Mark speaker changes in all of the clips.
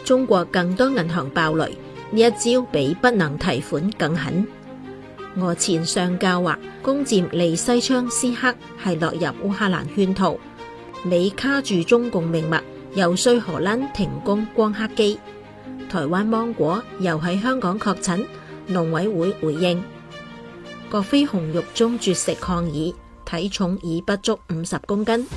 Speaker 1: 中國更多銀行爆雷，呢一招比不能提款更狠。俄前上校話，攻佔利西昌斯克係落入烏克蘭圈套，美卡住中共命脈，游說荷蘭停工光刻機。台灣芒果又喺香港確診，農委會回應。郭飛紅獄中絕食抗議，體重已不足50公斤。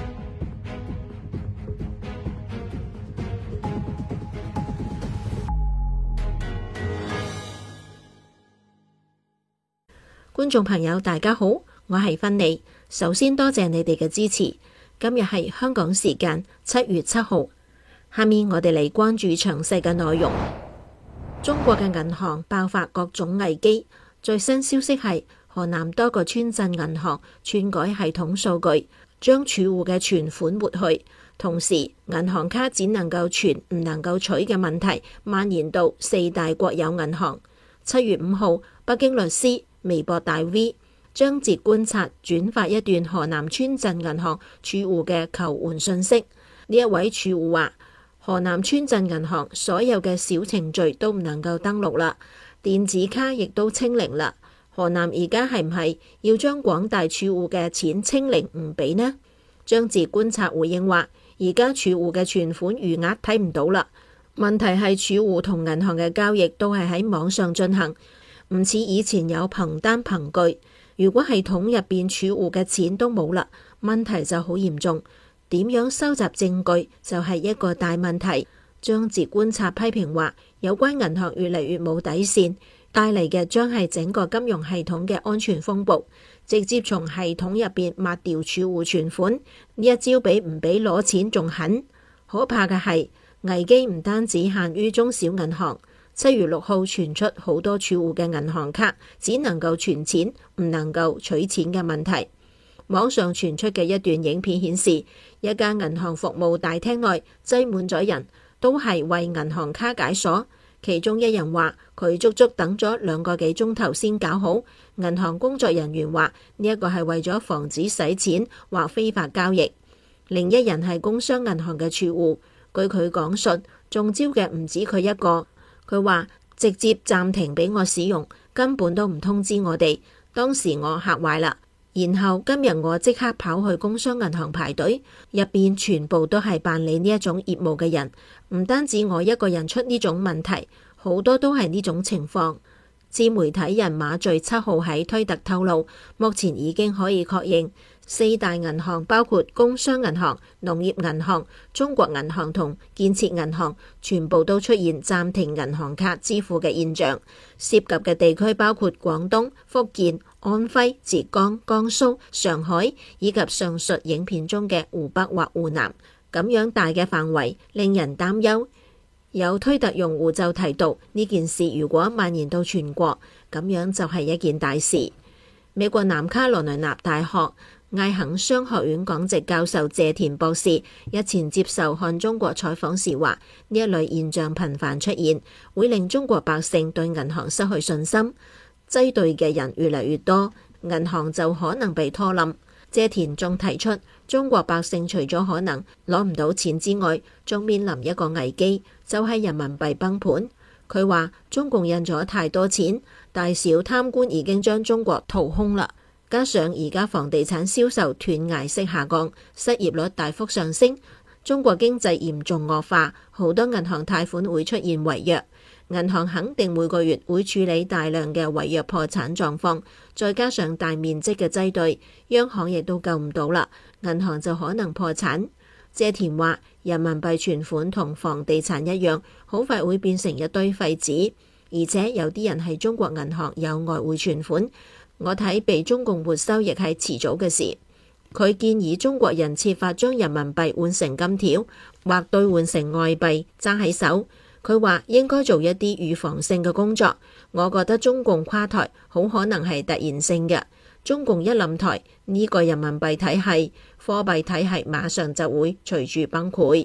Speaker 1: 觀眾朋友大家好，我係芬妮，首先多謝你哋嘅支持。今日係香港時間7月7號，下面我哋嚟關注詳細嘅內容。中國嘅銀行爆發各種危機，最新消息係河南多個村鎮銀行篡改系統數據，將儲戶嘅存款抹去，同時銀行卡只能夠存唔能夠取嘅問題蔓延到4大國有銀行。7月5號，北京律師微博大 V 張節觀察轉發一段河南村鎮銀行儲戶嘅求援信息。呢一位儲戶話，河南村鎮銀行所有嘅小程序都唔能夠登錄啦，電子卡亦都清零啦。河南而家係唔係要將廣大儲戶嘅錢清零唔俾呢？張節觀察回應話，而家儲戶嘅存款餘額睇唔到啦。問題係儲戶同銀行嘅交易都係喺網上進行，唔似以前有憑單憑據。如果系統入邊儲戶嘅錢都冇啦，問題就好嚴重。點樣收集證據就係一個大問題。張節觀察批評話，有關銀行越嚟越冇底線，帶嚟嘅將係整個金融系統嘅安全風暴，直接從系統入邊抹掉儲戶存款。呢一招比唔俾攞錢仲狠。可怕嘅係危機唔單止限於中小銀行。7月6號傳出好多儲戶嘅銀行卡只能夠存錢唔能夠取錢嘅問題。網上傳出嘅一段影片顯示，一間銀行服務大廳內擠滿咗人，都係為銀行卡解鎖。其中一人話佢足足等咗2個幾鐘頭先搞好。銀行工作人員話呢一個係為咗防止洗錢或非法交易。另一人係工商銀行嘅儲戶，據佢講述，中招嘅唔止佢一個。佢話直接暫停俾我使用，根本都唔通知我哋。當時我嚇壞啦，然後今日我即刻跑去工商銀行排隊，入邊全部都係辦理呢一種業務嘅人，唔單止我一個人出呢種問題，好多都係呢種情況。自媒體人馬聚7號喺推特透露，目前已經可以確認4大銀行包括工商銀行、農業銀行、中國銀行同建設銀行，全部都出現暫停銀行卡支付嘅現象。涉及嘅地區包括廣東、福建、安徽、浙江、江蘇、上海以及上述影片中嘅湖北或湖南。咁樣大嘅範圍令人擔憂。有推特用戶就提到，呢件事如果蔓延到全國，咁樣就係一件大事。美國南卡羅來納大學艾肯商學院講席教授謝田博士日前接受看中國採訪時話，呢一類現象頻繁出現，會令中國百姓對銀行失去信心，擠兌嘅人越嚟越多，銀行就可能被拖冧。謝田仲提出，中國百姓除咗可能攞唔到錢之外，仲面臨一個危機，就係人民幣崩盤。佢話中共印咗太多錢，大小貪官已經將中國掏空啦。加上而家房地產銷售斷崖式下降，失業率大幅上升，中國經濟嚴重惡化，好多銀行貸款會出現違約。銀行肯定每個月會處理大量嘅違約破產狀況，再加上大面積嘅擠兌，央行亦都救唔到啦，銀行就可能破產。謝田話，人民幣存款同房地產一樣，好快會變成一堆廢紙，而且有啲人係中國銀行有外匯存款，我睇被中共沒收亦係遲早嘅事。佢建議中國人設法將人民幣換成金條，或兌換成外幣揸喺手。佢話應該做一啲預防性嘅工作。我覺得中共垮台好可能係突然性嘅。中共一冧台，呢個人民幣體系、貨幣體系馬上就會隨住崩潰。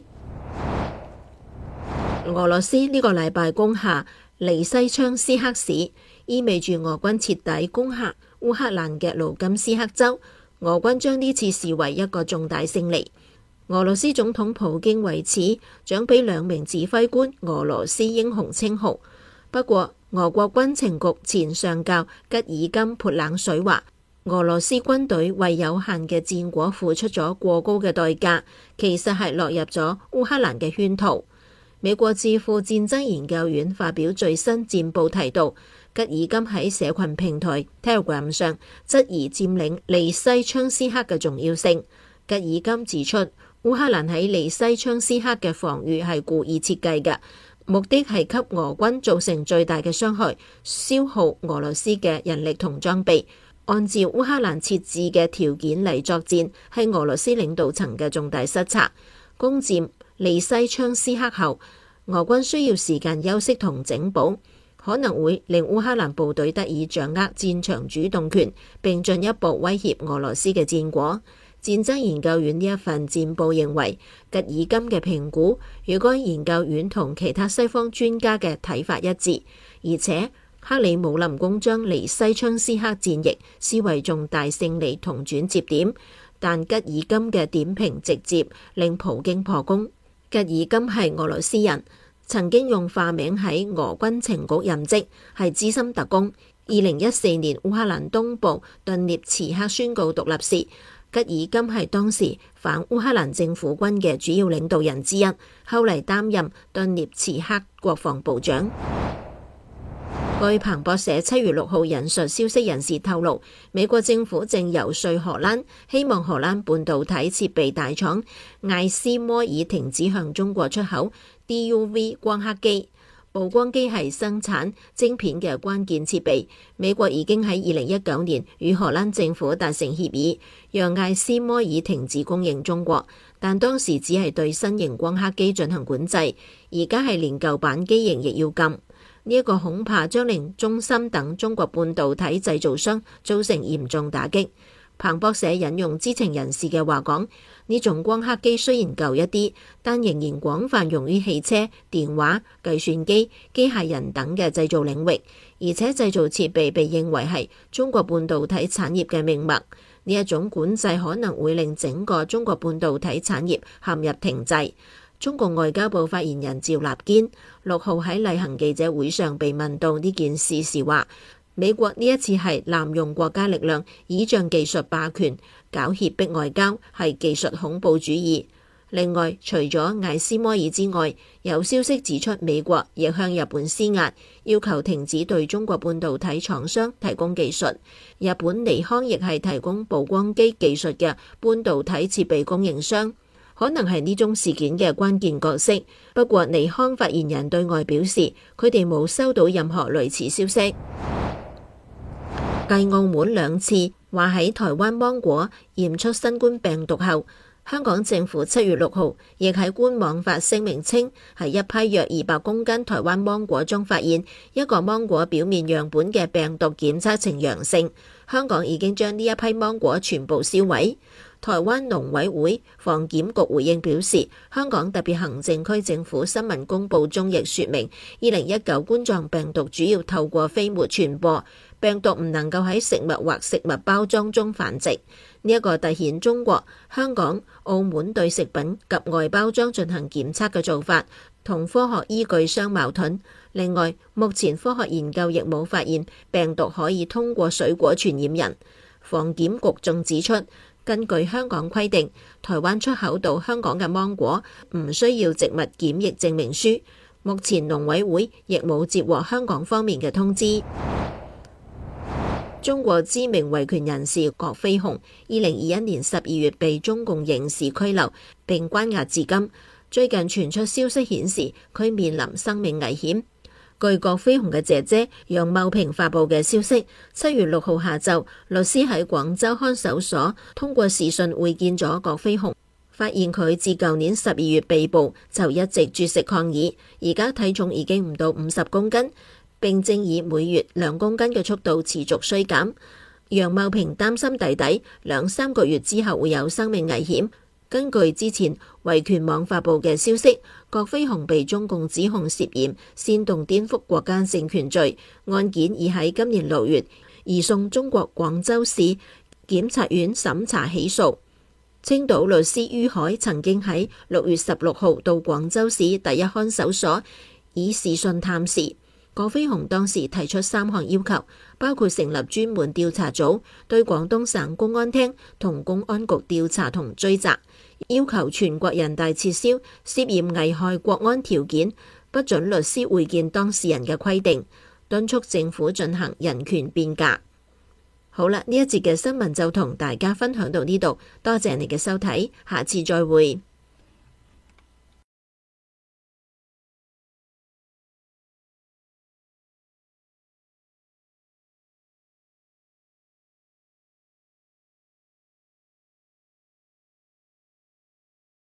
Speaker 1: 俄羅斯呢個禮拜攻下利西昌斯克市，意味住俄軍徹底攻下烏克蘭嘅盧甘斯克州。俄軍將呢次視為一個重大勝利。 俄羅斯總統普京為此獎俾2名指揮官俄羅斯英雄稱號。不過，俄國軍情局前上校吉爾金潑冷水話，俄羅斯軍隊為有限嘅戰果付出咗過高嘅代價，其實係落入咗烏克蘭嘅圈套。美國智庫戰爭研究院發表最新戰報提到，吉爾金喺社群平台 Telegram 上質疑佔領利西昌斯克嘅重要性。吉爾金指出，烏克蘭喺利西昌斯克嘅防禦係故意設計嘅，目的係給俄軍造成最大嘅傷害，消耗俄羅斯嘅人力同裝備。按照烏克蘭設置嘅條件嚟作戰，係俄羅斯領導層嘅重大失策。攻佔利西昌斯克後，俄軍需要時間休息同整補，可能會令烏克蘭部隊得以掌握戰場主動權，並進一步威脅俄羅斯嘅戰果。戰爭研究院呢一份戰報認為，吉爾金嘅評估與該研究院同其他西方專家嘅睇法一致，而且克里姆林宮將利西昌斯克戰役視為重大勝利同轉折點，但吉爾金嘅點評直接令普京破功。吉爾金係俄羅斯人，曾經用化名喺俄軍情局任職，係資深特工。2014年烏克蘭東部頓涅茨克宣告獨立時，吉爾金係當時反烏克蘭政府軍嘅主要領導人之一，後嚟擔任頓涅茨克國防部長。據彭博社7月6號引述消息人士透露，美國政府正游說荷蘭，希望荷蘭半導體設備大廠艾斯摩爾停止向中國出口 DUV 光刻機。曝光機係生產晶片嘅關鍵設備。美國已經喺2019年與荷蘭政府達成協議，讓艾斯摩爾停止供應中國，但當時只係對新型光刻機進行管制，而家係連舊版機型亦要禁。呢一個恐怕將令中芯等中國半導體製造商造成嚴重打擊。彭博社引用知情人士嘅話講，呢種光刻機雖然舊一啲，但仍然廣泛用於汽車、電話、計算機、機械人等嘅製造領域，而且製造設備被認為係中國半導體產業嘅命脈。呢一種管制可能會令整個中國半導體產業陷入停滯。中共外交部發言人趙立堅6號喺例行記者會上被問到呢件事時話，美國呢一次係濫用國家力量，倚仗技術霸權，搞脅迫外交，係技術恐怖主義。另外，除咗艾斯摩爾之外，有消息指出美國亦向日本施壓，要求停止對中國半導體廠商提供技術。日本尼康亦係提供曝光機技術嘅半導體設備供應商，可能係呢宗事件嘅關鍵角色。不過，尼康發言人對外表示，佢哋冇收到任何類似消息。繼澳門2次話喺台灣芒果驗出新冠病毒後，香港政府7月6號亦喺官網發聲明稱，喺一批約200公斤台灣芒果中發現一個芒果表面樣本嘅病毒檢測呈陽性。香港已經將呢一批芒果全部銷毀。台灣農委會防檢局回應表示，香港特別行政區政府新聞公佈中亦說明，2019冠狀病毒主要透過飛沫傳播，病毒唔能夠喺食物或食物包裝中繁殖。呢一個凸顯中國、香港、澳門對食品及外包裝進行檢測嘅做法同科學依據相矛盾。另外，目前科學研究亦冇發現病毒可以通過水果傳染人。防檢局仲指出，根據香港規定，台灣出口到香港嘅芒果唔需要植物檢疫證明書。目前農委會亦冇接獲香港方面嘅通知。中國知名維權人士郭飛雄2021年12月被中共刑事拘留並關押至今。最近傳出消息顯示，佢面臨生命危險。據郭飛雄嘅姐姐楊茂平發佈嘅消息，7月6號下晝，律師喺廣州看守所通過視訊會見咗郭飛雄，發現佢自舊年12月被捕就一直絕食抗議，而家體重已經唔到50公斤，並正以每月2公斤嘅速度持續衰減。楊茂平擔心弟弟2-3個月之後會有生命危險。根據之前維權網發佈嘅消息，郭飛雄被中共指控涉嫌煽動顛覆國家政權罪，案件已喺今年6月移送中國廣州市檢察院審查起訴。 青島律師于海曾經喺6月16號到廣州市第一看守所以視訊探視。葛飛鴻當時提出3項要求，包括成立專門調查組，對廣東省公安廳同公安局調查同追責，要求全國人大撤銷涉嫌危害國安條件不准律師會見當事人嘅規定，敦促政府進行人權變革。好啦，呢一節嘅新聞就同大家分享到呢度，多謝你嘅收睇，下次再會。